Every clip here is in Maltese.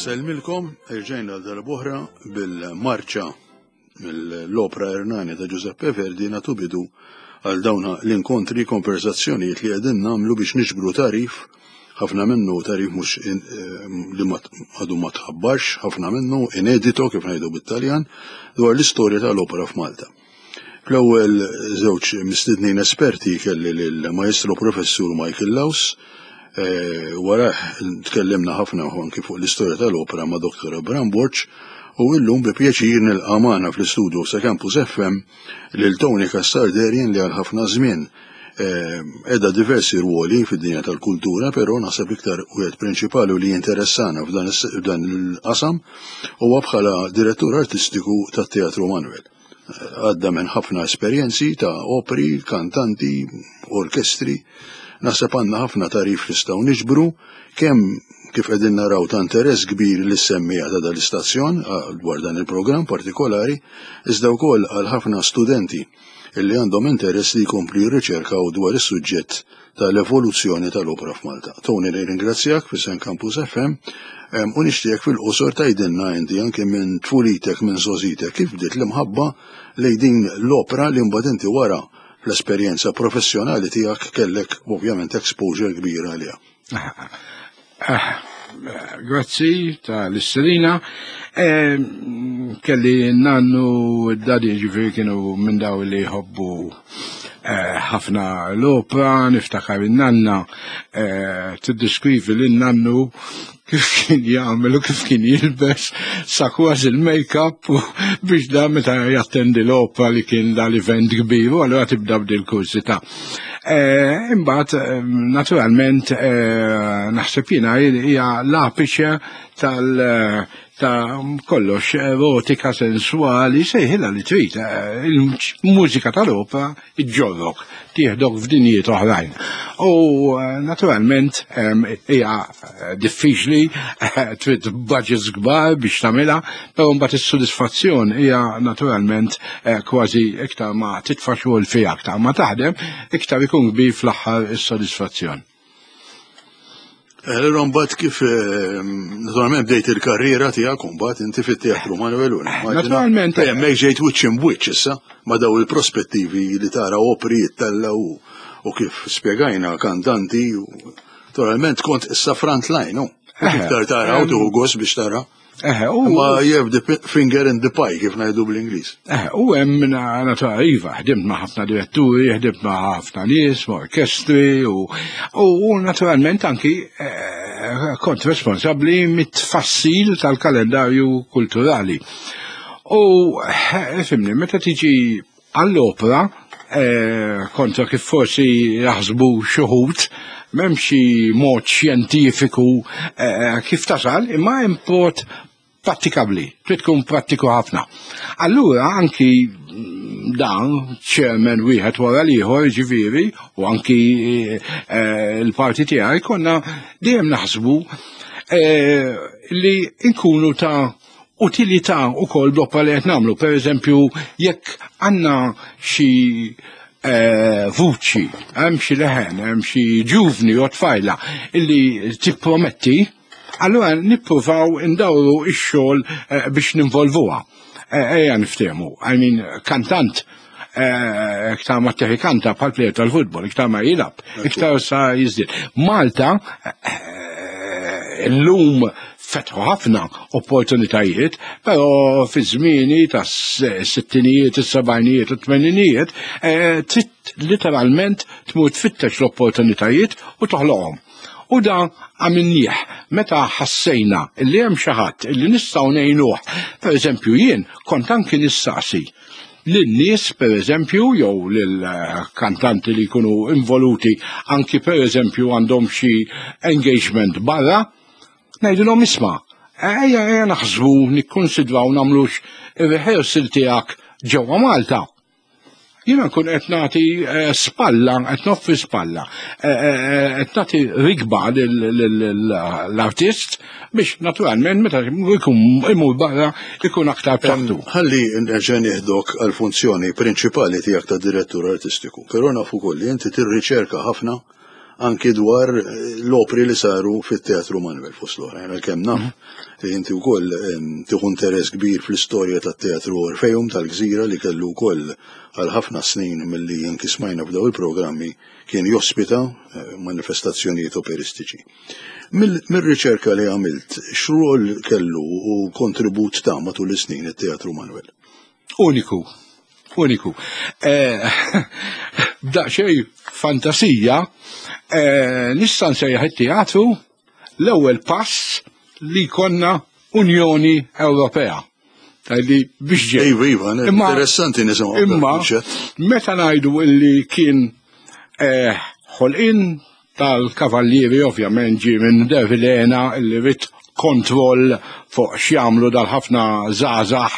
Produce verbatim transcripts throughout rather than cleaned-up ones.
Selmilkom, irġajna dal-boħra bil-marċa mill-opera Ernani ta' Giuseppe Verdi natu bidu għal dawna l-inkontri konversazzjonijiet li għedin namlu biex niġbru tarif, ħafna minnu tarif mux li għadu ma tħabbax, ħafna minnu inedito kif ngħidu bit-Taljan dwar l-istorja tal-opera f'Malta. Fl-ewwel żewġ mistednin esperti kelli lill-Maestro Professur Michael Laws, wara tkellimna ħafna anki fuq l-istorja tal-opera ma' Doktor Abraham Borch u illum bi pjaċir nilqa' magħna fl-istudju sa' Campus F M lil Tony Castarderian li għal ħafna żmien edha diversi ruoli fid-dinja tal-kultura, però naħseb iktar wieħed prinċipali li jinteressana f'dan il-qasam huwa bħala direttur artistiku tat-Teatru Manuel. Għadda minn ħafna esperjenzi ta' operi, kantanti, orkestri. Naħseb għandna ħafna tarif nistgħu niġbru kemm kif qegħdin naraw ta' interess kbir li semmija ta' dal-istazzjon dwar dan il-programm partikolari, iżda wkoll għal ħafna studenti illi għandhom interess li jkomplu jirriċerkaw dwar is-suġġett tal-evoluzzjoni tal-opera f'Malta. Tony nirringrazzjak fis-San Campus F M u nixtieq fil-qosor tgħidilna inti anke minn tfulitek minn sożitek kif bdiet l-imħabba lejn din l-opera li mbagħad inti wara l-esperjenza professjonali tiegħek kellek ovvjament exposure kbira għaliha. Grazzi tal-istrina. Kelli nannu d-dadi ġifieri kienu minn daw li jħobbu ħafna l-opera, niftakar in-nanna tiddeskrivi lin-nannu kif kien jagħmel u kif kien jilbes sa kważi il-make-up biex da meta jattendi l-opera li kien dal-event kbir u allura tibda b'dil-kursità. Imbagħad naturalment naħseb jiena hija l-apice tal ta' kollox erotika sensuali sejħilha li trid il-mużika tal-opera iġġorrok tieħdok f'dinjiet oħrajn. U naturalment hija diffiċli trid budgets kbar biex tagħmilha, però mbagħad is-sodisfazzjon hija naturalment kważi iktar ma titfa' xogħol fiha aktar ma taħdem iktar ikun kbir fl-aħħar is-sodisfazzjon. Allora mbagħad kif naturalment bdejt il-karriera tiegħek mbagħad inti fit-Teatru Manuel. Naturalment hemmhekk ġejt wiċċ imwiċċ issa ma' daw il-prospettivi li tara operi jittella u kif spjegajna kantanti naturalment kont issa front line hu. Iktar tara u tuħu gost biex tara. Ma you have the finger in the pie kif ngħidu bl-Ingliż. U hemm naturali iva, ħdimt ma' ħafna diretturi, ħdimt ma' ħafna nies, ma' orkestri u naturalment anki kont responsabbli mit-tfassil tal-kalendarju kulturali. U fimni, meta tiġi għall-opera kontra kif forsi jaħsbu xi wħud m'hemm xi mod xjentifiku kif tasal, imma hemm mod prattikabbli, trid tkun prattiku ħafna. Allura anki dan chairman wieħed wara l-ieħor ġifieri u anki l-parti tiegħi konna dejjem naħsbu li nkunu ta' utilità wkoll bl-opera li qed nagħmlu. Pereżempju jekk għandna xi vuċi, hemm xi leħen, hemm xi ġuvni u tfajla illi tipprometti, allura nippruvaw indawru x-xogħol biex ninvolvuha. Ejja niftehmu, I mean kantant iktar ma teħi kanta bħal plejer tal-futbol, iktar ma jilab, iktar sa jiżdied. Malta llum fetħu ħafna opportunitajiet, però fi żmieni tas-sittinijiet, is-sebgħinijiet u t-tmeninijiet trid literalment tmur tfittex l-opportunitajiet u toħloqhom. U da għamilnieh meta ħassejna illi hemm xi ħadd illi nistgħu ngħinuh. Pereżempju jien kont anki nistaqsi lin-nies pereżempju jew lill-kantanti li jkunu involuti anki pereżempju għandhom xi engagement barra, ngħidulhom isma' ejja ejja naħsbu nikkunsidraw nagħmlux ir-rehearsal tiegħek ġewwa Malta. Jiena nkun qed nagħti spalla, qed noffri spalla, qed nagħti rigba l-artist biex naturalment meta jkun imur barra ikun aktar b'saħħtu. Ħalli nerġa' nieħdok għall-funzjoni prinċipali tiegħek ta' direttur artistiku, però nafu wkoll li inti tirriċerka ħafna anki dwar l-opri li saru fit-Teatru Manuel fost l-oħra. Jena kemm naf, inti wkoll tieħu interess kbir fl-istorja tat-Teatru Orfeum tal-Gżira li kellu wkoll għal ħafna snin milli anki smajna f'daw il-programmi kien jospita manifestazzjonijiet operistiċi. Mill-riċerka li għamilt, x'rol kellu u kontribut ta' matul is-snin it-Teatru Manuel? Uniku, uniku. Da xej fantasija, nista' nsejjaħ it-teatru l-ewwel pass li konna Unjoni Ewropea. Tajli biex ġej. Iva, iva, interessanti nisimgħu. Imma meta ngħidu illi kien ħolqien tal-kavallieri ovvjament ġie minn Devilena illi rid kontroll fuq x'jagħmlu dal-ħafna żgħażagħ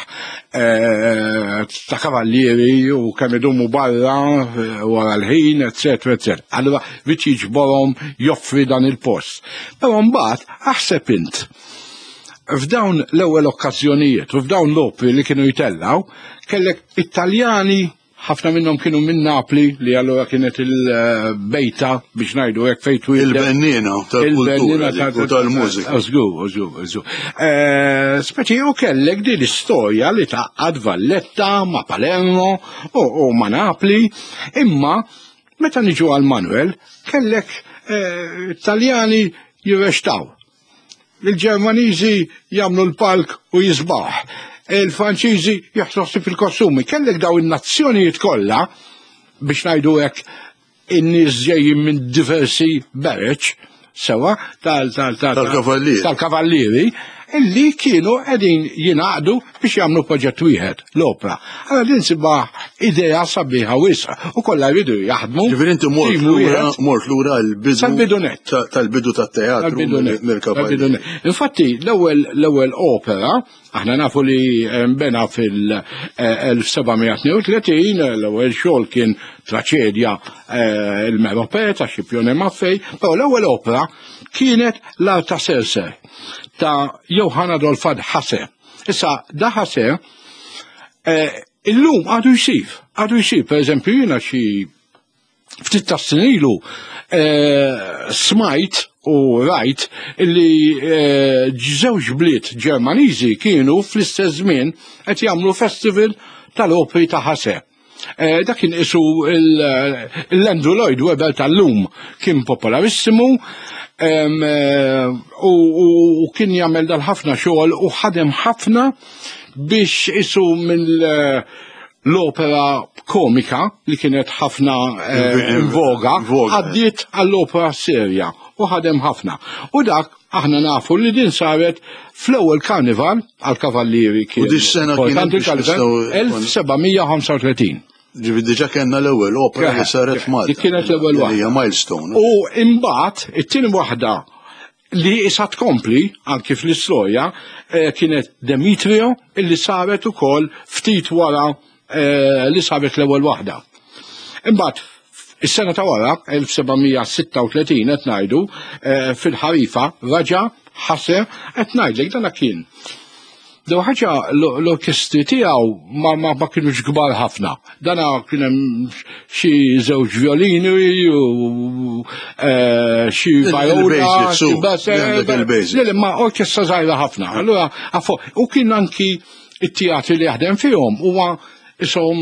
ta' kavallieri u kemm idumu barra wara l-ħin, eċetera, eċetera. Allura rid jiġborhom joffri dan il-post. Però mbagħad aħseb int f'dawn l-ewwel okkażjonijiet u f'dawn l-opri li kienu jtellaw kellek Italjani ħafna minnhom kienu minn Napli li allura kienet il-bejta biex ngħidu hekk fejn twildet. Il-bennina tal-kultura u tal-mużika. Żgur, żgur, żgur. Speċi u kellek din l-istorja li taqgħad Valletta ma' Palermo u ma' Napli, imma meta niġu għal Manuel kellek Italjani jirrextaw. Il-Ġermaniżi jagħmlu l-palk u jisbaħ. Il-Franċiżi jaħsossi fil-kostumi. Kellek daw in-nazzjonijiet kollha biex ngħidu hekk in-nies ġejjin minn diversi bereċ sewa tal-kavallieri tal-kavallieri illi kienu qegħdin jingħaqdu biex jagħmlu proġett wieħed l-opra. Allora din sibha idea sabiħa wisqa u kollha jridu jaħdmu. Ġifieri inti mort lura l-bidu tal-bidu tat-teatru mill-kavallieri. Infatti l-ewwel l-ewwel opera aħna nafu li mbena fil-elf sebgħimija tnejn u tletin, l-ewwel xogħol kien traċedja il-Meropè ta' Scipione Maffei, però l-ewwel opera kienet l-Arta Serse ta' Johann Adolf Hasse. Issa da Hasse illum għadu jsir, għadu jsir, pereżempju jiena xi ftit ta' snin ilu smajt u rajt illi żewġ bliet Ġermaniżi kienu fl-istess żmien qed jagħmlu festival tal-opri ta' Hasse. Da kien isu l-Andrew Lloyd Webber tal-lum kien popolarissimu u kien jagħmel dal-ħafna xogħol u ħadem ħafna biex isu mill l-opera komika li kienet ħafna voga għaddiet għall-opera serja u ħadem ħafna. U dak aħna nafu li din saret fl-ewwel karnival għall-kavallieri kien. U dis sena kienet elf sebgħimija ħamsa u tletin. Ġifi diġa kellna l-ewwel opera li saret Malta. Kienet l-ewwel waħda. Hija milestone. U imbagħad it-tieni waħda li issa tkompli anke fl-istorja kienet Demetrio illi saret ukoll ftit wara li saret l-ewwel waħda. Imbagħad is-sena ta' wara elf sebgħimija sitta u tletin qed ngħidu fil-ħarifa raġa' Hasse qed ngħidlek dan kien. Dew ħaġa l-orkestri tiegħu ma ma kienux kbar ħafna. Dana kien hemm xi żewġ violini u xi viola, xi bass, ma orkestra żgħira ħafna. Allura u kien anki it-teatri li jaħdem fihom huwa ishom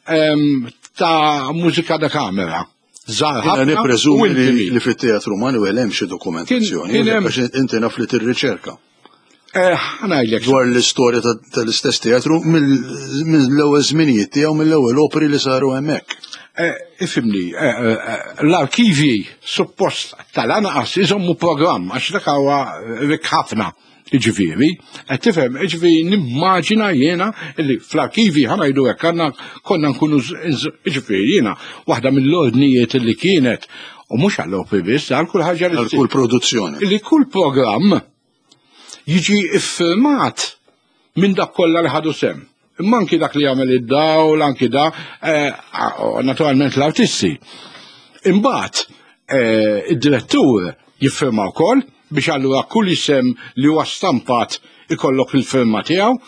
ta' mużika da kamera. Jena nippreżumi li fit-Teatru Manuel hemm xi dokumentazzjoni, għax inti naf li tir-riċerka. Ħanajlek. Dwar l-istorja tal-istess teatru mill-ewwel żminijiet tiegħu mill-ewwel operi li saru hemmhekk. Ifimni, l-arkivi suppost tal-anqas iżommu programm għax dak huwa rik ħafna. Iġifieri, qed tifhem, iġifieri nimmaġina jiena li fl-arkivi ħanajdu hekk għandna konna nkunu iġifieri jiena waħda mill-ordnijiet li kienet u mhux għall-opri biss għal kull ħaġa għal kull produzzjoni. Li kull programm jiġi iffirmat minn dak kollha li ħadu sem. Imma anki dak li jagħmel id-dawl, anki da, naturalment l-artisti. Imbagħad id-direttur jiffirma wkoll biex allura kull isem li huwa stampat ikollok il-firma tiegħu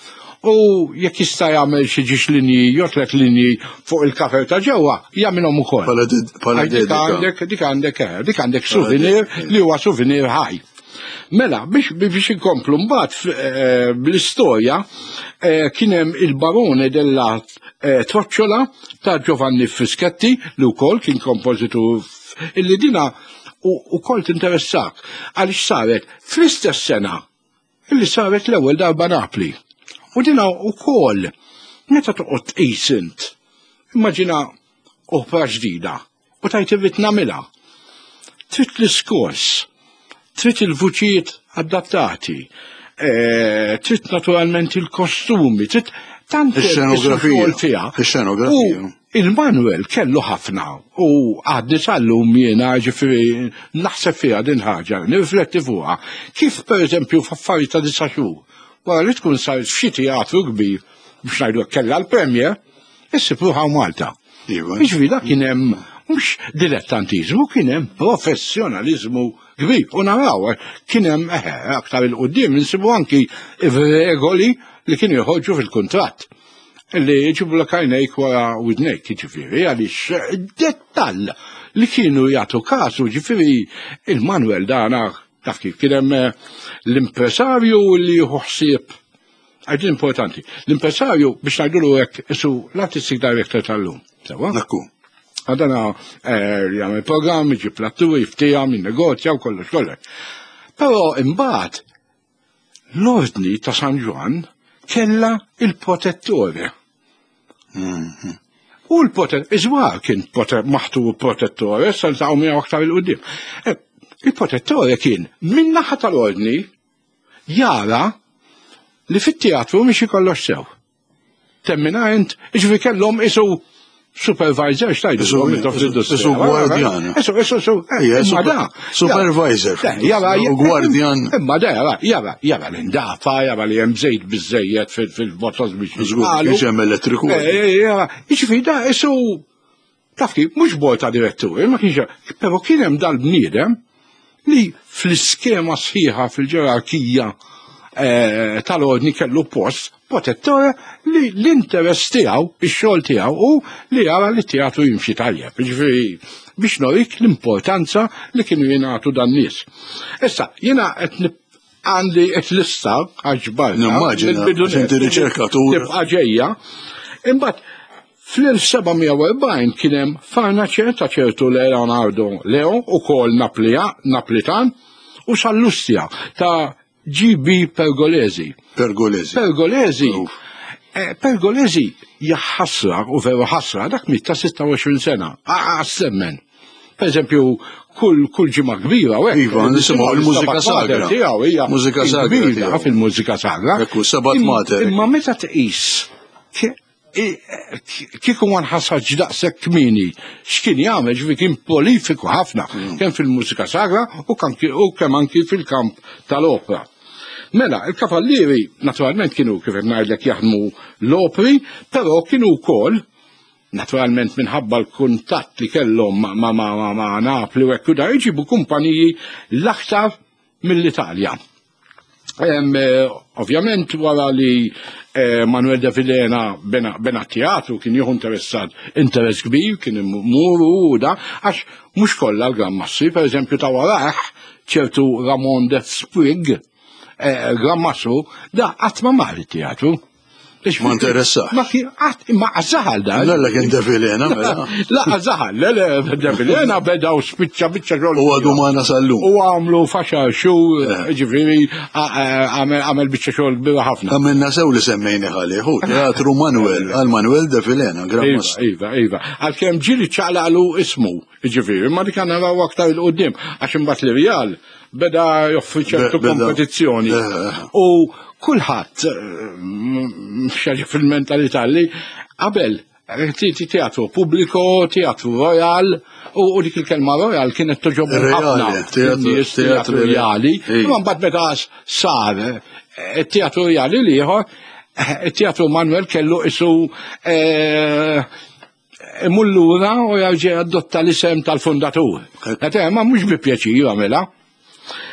U jekk jista' jagħmel xi ġiex linji, jotlet linji fuq il-kafer ta' ġewwa, jagħmilhom ukoll. Bħala dik għandek dik għandek dik għandek souvenir li huwa souvenir ħaj. Mela, biex biex inkomplu mbagħad bl-istorja kien hemm il-Barone della Trocciola ta' Giovanni Fischetti li wkoll kien kompożitur illi dina ukoll tinteressak għaliex saret fl-istess sena illi saret l-ewwel darba Napli. U dina wkoll meta toqgħod tqis int, immaġina opera ġdida u tajt irrid nagħmilha. Trid l-iskors, trid il-vuċijiet adattati, trid naturalment il-kostumi, trid tant ix-xenografija. Ix-xenografija. Il-Manuel kellu ħafna u għadni sallum jiena ġifieri naħseb fiha din ħaġa, nirrifletti fuqha. Kif pereżempju f'affarijiet ta' disa' xhur, wara li tkun saret f'xi teatru kbir biex ngħidu kellha l-premjer, issib ruħha Malta. Jiġifieri dak kien hemm mhux dilettantiżmu, kien hemm professjonaliżmu kbir. U naraw kien hemm eħe aktar il-qudiem insibu anki regoli li kienu joħorġu fil-kuntratt. Li jġibu l kajnejk wara widnejk, ġifiri, għalix dettall li kienu jgħatu kasu, ġifiri, il-Manuel dana, taf kif, kienem l-impresarju li juħsib, għadin importanti, l-impresarju biex najdulu għek, isu l-artistic director tal-lum, sawa? Nakku. Għadana jgħamil program, jġib l-atturi, jiftija, minn negozja u kollox, kollox. Pero imbat, l-ordni ta' San Juan kella il-protettore. U l-protettore, iżwar kien maħtu protettore, sal-taw mija aktar il-qoddim. Il-protettore kien minnaħa tal-ordni jara li fit-teatru miex ikollox sew. Temminajnt, iġvi kellhom isu supervisor, xtajdu, isu gwardjan. Isu, isu, isu, imma da. Supervisor. U gwardjan. Imma da, jara, jara, jara l-indafa, jara li jem zejt bizzejiet fil-botos biex nizgħalu. Iġem elettriku. Jara, iġvi da, isu, tafki, mux bota direttur, ma kienx, pero kienem dal-bniedem li fl-iskema sħiħa fil-ġerarkija tal-ordni kellu post protettore li l-interess tiegħu, ix-xogħol tiegħu u li jara li teatru jimxi tajjeb. Ġifieri biex norik l-importanza li kienu jingħatu dan nies. Issa, jiena qed għandi qed lista għaġbarna. Nimmaġina, inti riċerkatur. Tibqa' ġejja. Imbagħad fl-elf sebgħmija u erbgħin kien hemm farnaċer ta' ċertu Leonardo Leo ukoll Naplitan u Sallustja ta' G B Pergolesi. Pergolesi. Pergolesi. Pergolesi jaħħasra u veru ħasra dak mit ta' sitta u għoxrin sena. Għas-semmen. Per eżempju, kull kull ġimgħa kbira u Iva, nisimgħu l-mużika sagra. Mużika sagra. Fil-mużika sagra. Ekku sabat mater. Imma meta tqis kieku ma nħassaġ daqshekk kmieni x'kien jagħmel ġifi kien prolifiku ħafna kemm fil-mużika sagra u kemm anki fil-kamp tal-opera. Mela, il-kavallieri naturalment kienu kif ngħidlek jaħdmu l-operi, però kienu wkoll naturalment minħabba l-kuntatt li kellhom ma' Napli u hekk da jġibu kumpaniji l-aktar mill-Italja. Ovvjament wara li Manuel de Villena bena teatru kien jieħu interessat interess kbir, kien muru u da, għax mhux kollha l-Grammassi, per eżempju ta' waraħ ċertu Ramon de Sprig, Grammassu, da qatt ma mar it-teatru. Ma interessa. Ma kien qatt imma għażaħal da. Lella kien de Villena mela. La għażaħal, le de Villena beda u spiċċa biċċa xogħol. U għadu ma nasallu. U għamlu faxar xhur, ġifieri għamel biċċa xogħol kbira ħafna. Għamilna sew li semmejni ħalih, teatru Manuel, għal Manuel de Villena, Grammas. Iva, iva. Għalkemm ġieli ċaqlaqlu ismu, ġifieri, ma dik naraw aktar il-qudiem għax imbagħad li Real beda joffri ċertu kompetizzjoni. U kulħadd xaġa fil-mentalità li qabel teatru pubbliku, teatru royal, u dik il-kelma royal kienet toġob ħafna teatru reali, imma mbagħad meta sar teatru reali liħor, teatru Manuel kellu isu mullura u jarġi adotta l-isem tal-fundatur. Ma mhux bi pjaċir jagħmilha.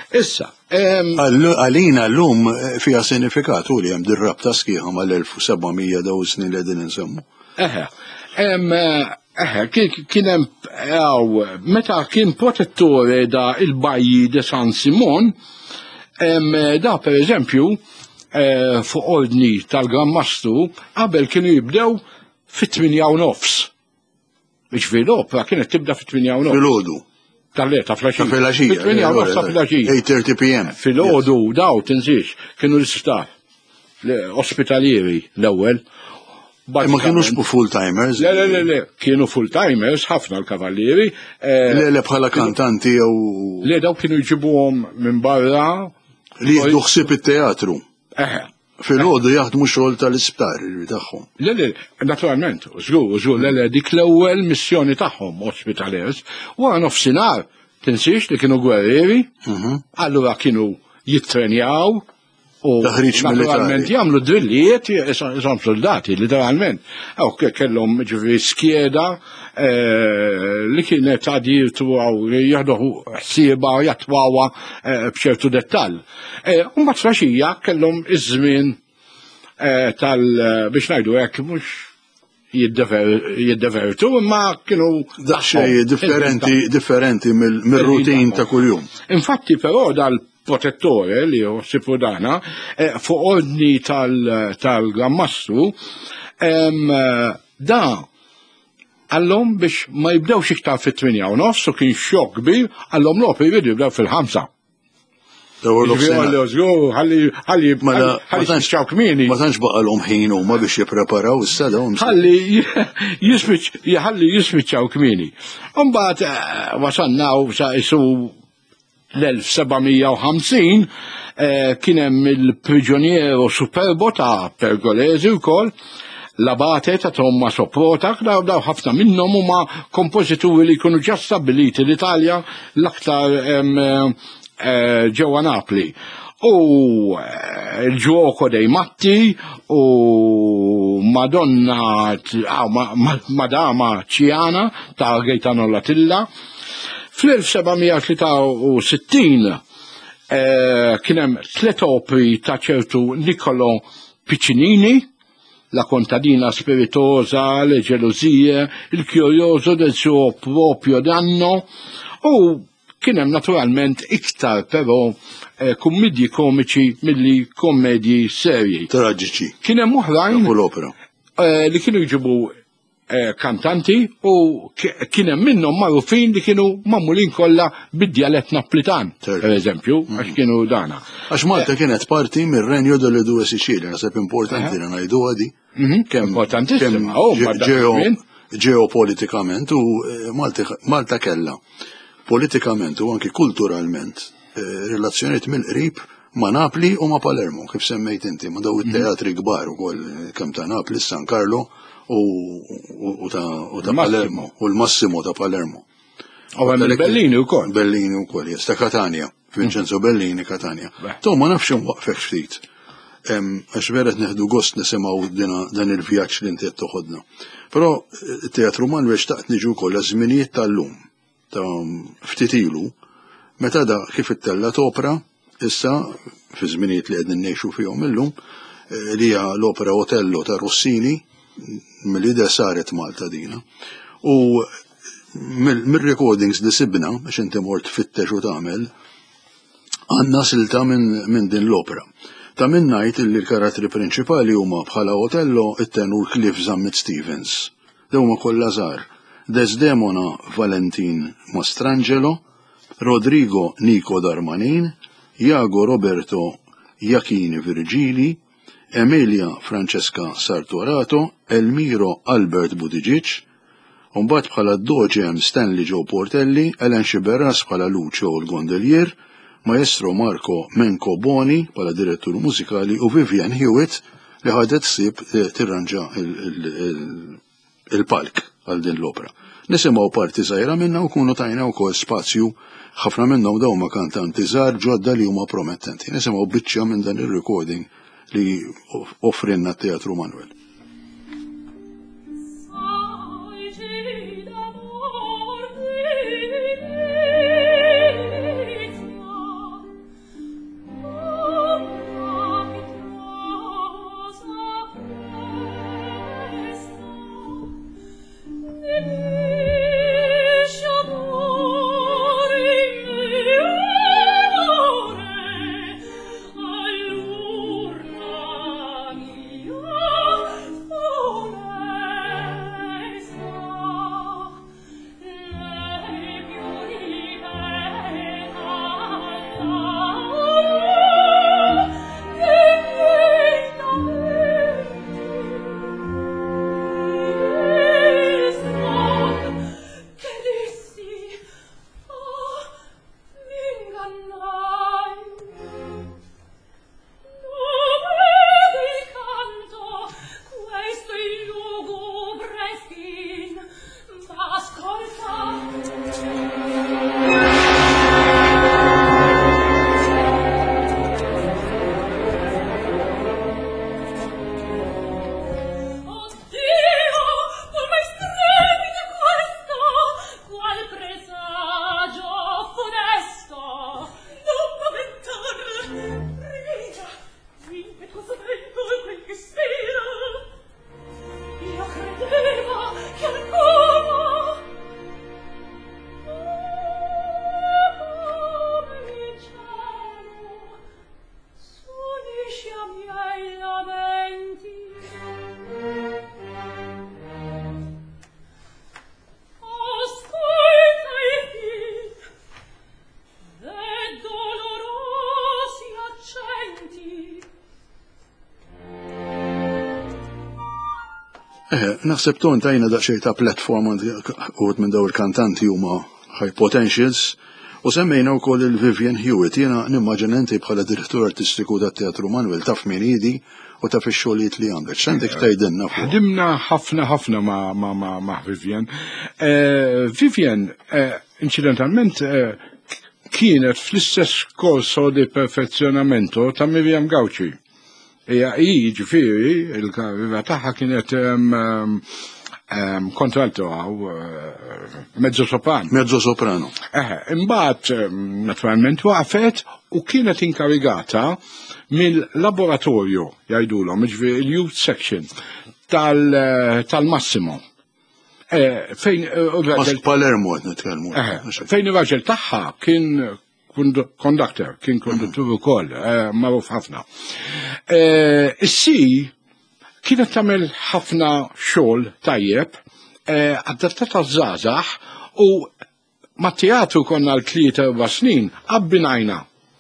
Issa, em, Għallu- Għalina l-lum fija sinifikatu li hemm dir-rabta sħiħa mal-elf u sebgħmija daw snin li qegħdin insemmu. eħe, em, eħe, ki- kien hemm għaw, meta kien protettore da il-bajji de San Simon, em, da per eżempju, eh, fuq ordni tal-Gran Mastru, qabel kienu jibdew fit-tminja u nofs. Biex fil-opra kienet tibda fit-tminja u nofs. Fil-ħodu. Tal-leta, Ta' flaxija. fil-ħaxija. Fit-tminja u nofs ta' flaxija. eight thirty p m. Fil-ħodu, daw, tinżiex, kienu l-istaff, ospitalieri l-ewel. Ma kienux bu full-timers. Le, le, le, le, kienu full-timers, ħafna l-kavallieri. eh, Le, le bħala kantanti jew Le, daw kienu jġibuhom minn barra. li jieħdu ħsieb it-teatru. Eħe. Fil-ħodu jaħdmu xogħol tal-isptar tagħhom. Le, le, naturalment, żgur, żgur, le, le, dik l-ewwel missjoni tagħhom ospitaliers, wara nofsinhar, tinsiex li kienu gwerrieri, allura kienu jittrenjaw u Taħriġ naturalment militari. jagħmlu drillijiet jisom soldati, literalment. Aw kellhom ġifieri skjeda eh, li kienet għadirtu għaw jahdu ħsieba jatwawa eh, b'ċertu dettall. Eh, U mbagħad flaxija kellhom iż-żmien eh, tal biex ngħidu hekk mhux jiddever- jiddevertu imma kienu Daċxej differenti, differenti mill- mill-rutin ta' kuljum. Infatti però dal-protettore li sipu dana eh, fuq ordni tal- tal-Gran Mastru em, eh, da għallhom biex ma jibdewx iktar fit-tminja u nofs u kien xokk kbir għallhom l-opri jridu jibdew fil-ħamsa. Dawar Ġifieri l-ofsina. għallu, żgur, ħalli ħalli Mela, ħalli ma tantx- jispiċċaw kmieni. Ma tantx baqalhom ħin huma biex jippreparaw issa dawn. ħalli jispiċ ħalli jispiċċaw kmieni. Mbagħad eh, wasannaw sa isu l-1750 eh, kien hemm il-priġuniero superbo ta' Pergolesi wkoll l-abate ta' Tommaso Protak, daw daw ħafna minnhom huma kompożituri li jkunu ġa stabiliti l-Italja l-aktar em, eh, ġewwa Napli. U eh, il-ġuoko dei Matti u Madonna t- ah, ma- ma- Madama Ciana ta' Gaetano Latilla. Fl-1763 eh, kien hemm tliet opri ta' ċertu Niccolo Piccinini, La contadina spiritosa, Le gelosie, Il curioso del suo proprio danno, u kien hemm naturalment iktar però eh, kummedji komiċi milli kommedji serji. Traġiċi. Kien hemm oħrajn Fuq l-opera. eh, li kienu jġibu eh, kantanti u ki- kien hemm minnhom magħrufin li kienu mammulin kollha bid-dialett Naplitan, Certo. per eżempju, għax kienu dana. Għax Malta kienet parti mir-Renju delle Due Sicilie, nasab importanti li ngħidu għadi. Mhm, importantissima, oh, ma dak iż-żmien. ġeopolitikament u eh, Malta, Malta kella politikament u anki kulturalment eh, relazzjoniet mill-qrib ma' Napli u ma' Palermo, kif semmejt inti, ma' daw it-teatri kbar ukoll kemm ta' Napli, San Carlo u, u, u ta', u ta Palermo, u l-Massimo ta' Palermo. U hemm il-Bellini wkoll. Bellini wkoll, jes, ta' Catania, Vincenzo Bellini, Catania. Beh. To ma nafx waqfek ftit. Em, Għax veret neħdu gost nisimaw dina dan il-vjaġġ li inti qed toħodna. Però teatru Manuel xtaqt niġu wkoll żminijiet tal-lum ta' ftit ilu, meta da kif it-tella opera issa fi żminijiet li qegħdin ngħixu fihom illum eh, li hija l-opera Otello ta' Rossini mill-idea saret Malta dina. U mill-recordings li sibna biex inti mort fittex u tagħmel għandna silta minn min din l-opera. Ta' minn ngħid li l-karattri prinċipali huma bħala Otello it-tenur Cliff Zammit Stevens. Dew huma kollha żgħar. Desdemona Valentin Mastrangelo, Rodrigo Nico Darmanin, Iago Roberto Jacchini Virgili, Emilia Francesca Sartorato, Elmiro Albert Budigic, Umbat bħala Doġem Stanley Joe Portelli, Ellen Xiberras bħala Lucio l-Gondolier, Maestro Marco Menco Boni bħala direttur mużikali u Vivian Hewitt li ħadet sib tirranġa il-palk għal din l-opera. Nisimgħu parti żgħira minna u kunu tajna wkoll spazju ħafna minnhom dawn ma kantanti żgħar ġodda li huma promettenti. Nisimgħu biċċa minn dan ir-recording li offrinna t-Teatru Manuel. Eh, naħseb ton tajna daqsxejn ta' platform uħud minn daw il-kantanti huma high potentials u semmejna wkoll il-Vivian Hewitt. Jiena nimmaġina inti bħala direttur artistiku tat-Teatru Manuel taf min idi u taf ix-xogħlijiet li għandek. X'għandek tgħidilna fuq? Ħdimna ħafna ħafna ma' ma' ma' ma' Vivian. Vivian, incidentalment, kienet fl-istess korso di perfezzjonamento ta' Miriam Gauci. Ija i ġifieri, il-karriera tagħha kienet kontralto għaw mezzo soprano. Mezzo soprano. Eh, imbagħad naturalment waqfet u kienet inkarigata mill-laboratorju jgħidulhom, ġifieri il-youth section tal-Massimo. Fejn Palermo qed nitkellmu. Fejn ir-raġel tagħha kien conductor, kien konduttur ukoll, magħruf ħafna. Is-si kienet tagħmel ħafna xogħol tajjeb, adattata żgħażagħ u mat-teatru konna l-tlieta erba' snin abbinajna.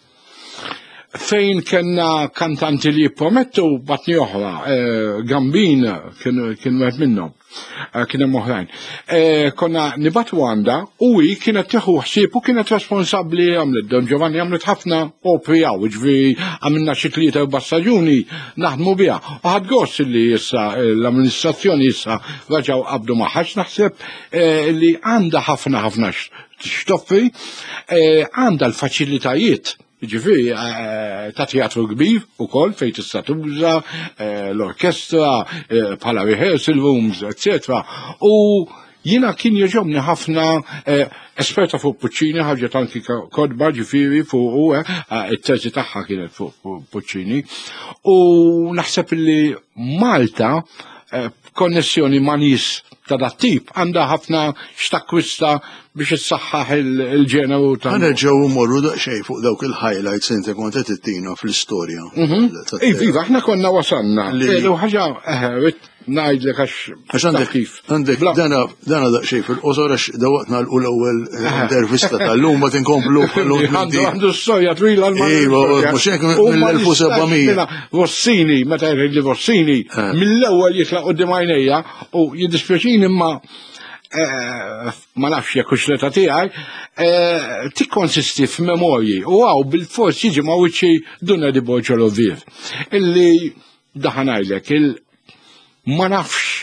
Fejn kellna kantanti li jippromettu batni oħra, Gambin kien wieħed minnhom, kien hemm oħrajn. Konna nibatu għandha u hi kienet tieħu ħsieb u kienet responsabbli għamlet Don Giovanni għamlet ħafna opri hawn, ġifieri għamilna xi tlieta erba' staġuni naħdmu biha. U ħadd gost li issa l-amministrazzjoni issa raġgħu qabdu magħha naħseb li għandha ħafna ħafna xtoffi, għandha l-faċilitajiet. Ġifiri, ta' teatru kbir u koll fejn tista' tuża l-orkestra, bħala rehearsal rooms, et cetera. U jiena kien jogħġobni ħafna esperta fuq Puccini, ħarġet anki kodba ġifiri fuq u it-teżi tagħha kienet fuq Puccini. U naħseb li Malta konnessjoni ma' nies ta' dat tip għandha ħafna x'takkwista biex issaħħaħ il-ġeneru ta' Ħanerġgħu mmorru daqsxejn fuq dawk il-highlights inti kont qed tittina fl-istorja. Iva, aħna konna wasalna. Lu ħaġa ngħidlek għax kif. Għandek dana daqsxejn fil-qosor għax dawaqna l-ewwel intervista tal-lum ma tinkomplu għandu storja twila l-Iva, mhux hekk mill-elf u sebgħmija. Rossini, meta jgħidli Rossini, mill-ewwel jitlaq quddiem għajnejja u jiddispjaċini imma ma nafx jekk hux l-età tiegħi, tikkonsisti f'memorji u għaw bil-fors jiġi ma' wiċċi Duna di Borġolovier. Illi daħan ngħidlek il ma nafx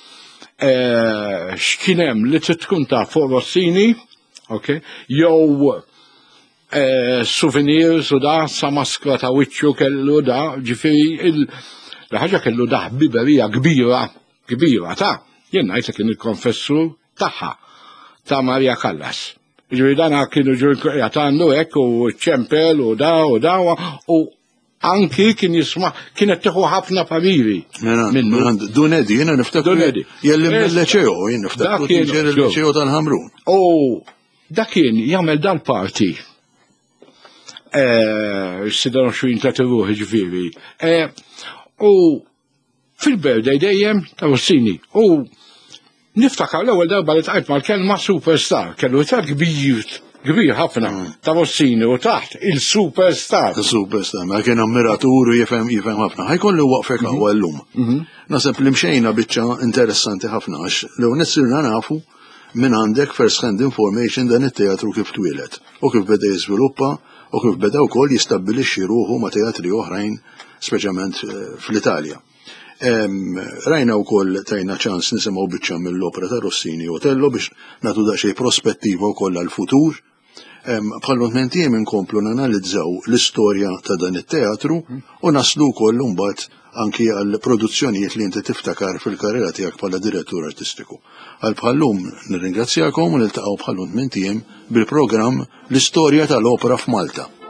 x'kien hemm li trid tkun taf fuq Rossini, jew souvenirs u da sa maskra ta' wiċċu kellu da, ġifieri l-ħaġa kellu da ħbiberija kbira, kbira ta' jien ngħidlek kien il-konfessur tagħha ta' Maria Callas. Ġifieri dana kienu jagħtandu hekk u ċempel u da u da u anki kien jisma' kienet tieħu ħafna pariri. Dunedi, jiena niftakru jelli mill-Leċeo, jien niftakru kien il-Leċeo tal-Ħamrun. U dak kien jagħmel dal-parti. Sidon xwin ta' tiruħ ġifieri. U fil-birthday dejjem ta' Rossini. U niftakar l-ewwel darba li tqajt mal-kelma superstar, kellu tar kbir kbir ħafna ta' Rossini u taħt il-superstar. Il-superstar, ma kien ammiratur u jifhem jifhem ħafna. Ħajkollu waqfek hawn llum. Naseb li mxejna biċċa interessanti ħafna għax lew nissirna nafu minn għandek first hand information dan it-teatru kif twieled u kif beda jiżviluppa u kif beda wkoll jistabbilixxi ruħu ma' teatri oħrajn speċjalment fl-Italja. Rajna wkoll tajna ċans nisimgħu biċċa mill-opera ta' Rossini Otello biex nagħtu daqsxejn prospettiva wkoll għall-futur. Bħal-ment jiem inkomplu nanalizzaw l-istorja ta' dan it-teatru u naslu wkoll mbagħad anki għal produzzjonijiet li inti tiftakar fil-karriera tiegħek bħala direttur artistiku. Għal bħallum nirringrazzjakom u niltaqgħu bħal-ment jiem bil-programm L-Istorja tal-Opera f'Malta.